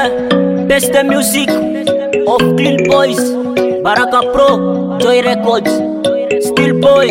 Best music of Clean Boys, Baraka Pro, Joy Records, Still Boy.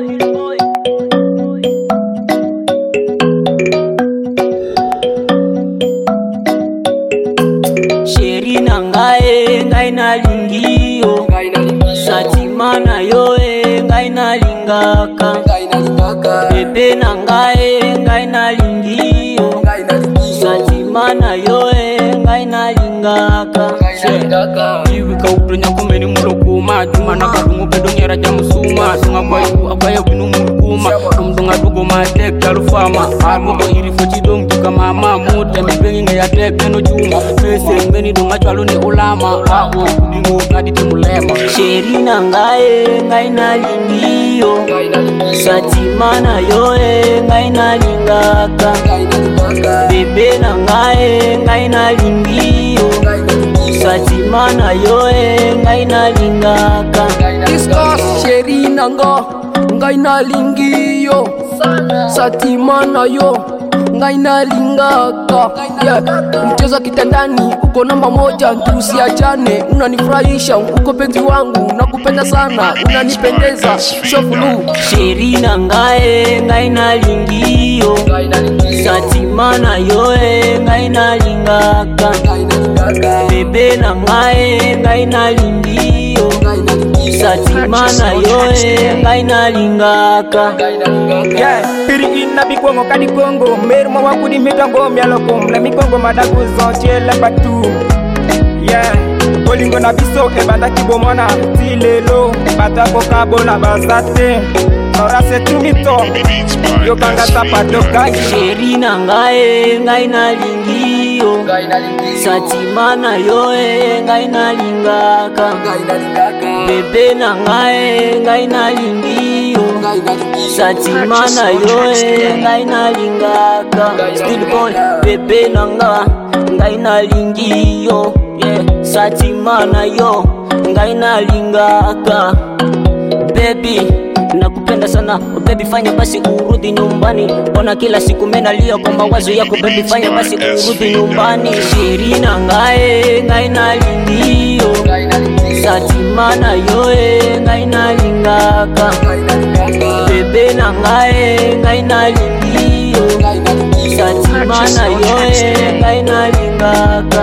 Sherina ngae ngai na lingio, Satimana yoe ngai na lingaka, Bebe na ngae ngai na lingio, Satimana yoe ngai na lingaka. Iwi kautunya kumeni mulukuma, Juma na kadungu bedongera jamusuma, Sunga kwa iku akaya winu mulukuma, Tumdunga dugo matek kalufama, Armogo irifo chidong juka mama, Muta mipengi nga yatek neno juma, Pese mbeni dunga chwalu ni ulama, Wao kudingu ngadi timulema. Sherina ngae ngai na lingio, Satimana yoe ngai na lingaka, Bebe na ngae ngai na lingio, Satimana yoe ngai na lingaka. Discuss Sherina ngai na lingio, Satimana yo ngai na lingaka. Mcheza kitandani uko namba moja, tusiachane, unanifurahisha uko penzi wangu, nakupenda sana, unanipendeza shofulu. Sherina ngae ngai na lingio, Satimana yoe ngai na lingaka, Bebe na ngae ngai na lingio, Satimana yoe ngai na lingaka. Piri ina bikongo kadi kongo, merma wakudi mitango mialokom, na mikongo madaku zonche la batu. Bolingo na biso e banda kibomona, tilelo batako kabo na basate. Nora se tumito, yo kanga sapato kai. Sherina ngae ngai na lingio, Satimana yoe ngai na lingaka, Bebe na ngae ngai na lingio, Satimana yoe ngai na lingaka. Still Boy, Bebe na ngai na lingio, Satimana yo ngai na lingaka. Baby nakupenda sana baby, fanya basi urudi nyumbani, ona kila siku mena lia kwa mawazo yako baby, fanya basi urudi nyumbani. Sherina ngae ngai na lingio, Satimana yoe ngai na lingaka, Bebe na ngae ngai na lingio, Satimana yoe ngai na lingaka.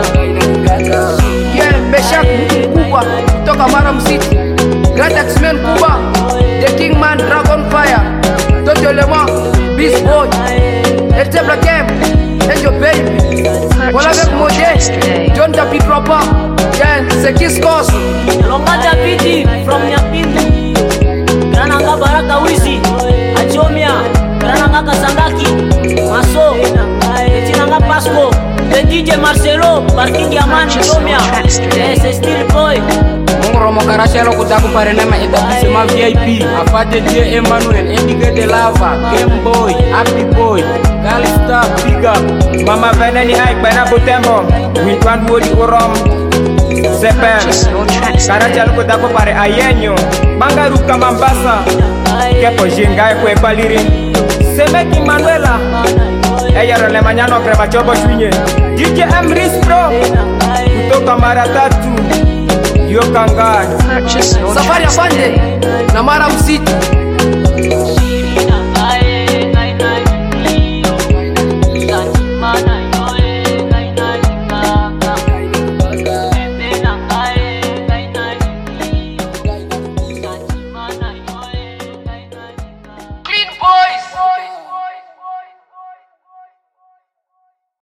Meshak Kuba kutoka Maram City, Grand X-Men Kuba, The Kingman Dragon Fire, Toto Lema, Beast Boy, Etebla Camp, and your baby. Wala avec Modé, John Tapi Dropper, Sekis Kos, Longata Piti from Nyapindu, Grananga Baraka Wizi, Achomia, Grananga Kasangaki, Maso, Tinanga Pasco, the DJ Marcelo, Parking Yaman, Chomia, yes, Still Boy. Romo Caracelo kutaku parenema itabisema VIP, Afate J Emmanuel, Indigo de Lava, Game Boy, Happy Boy, Galista, Big Up, Mama Veneni Ike Bena Butembo, Witwan Woody Urom, Sepel, Caracelo kutaku pare Ayenyo, Bangaruka Mambasa, Kepo Jingai Kwe Paliri, Semeki Manuela, Eyaro le mañana crema chobo chunye, DJ Emris Pro, kutoka Maratatu, Yo Kangai, Safari Afande na Maram City.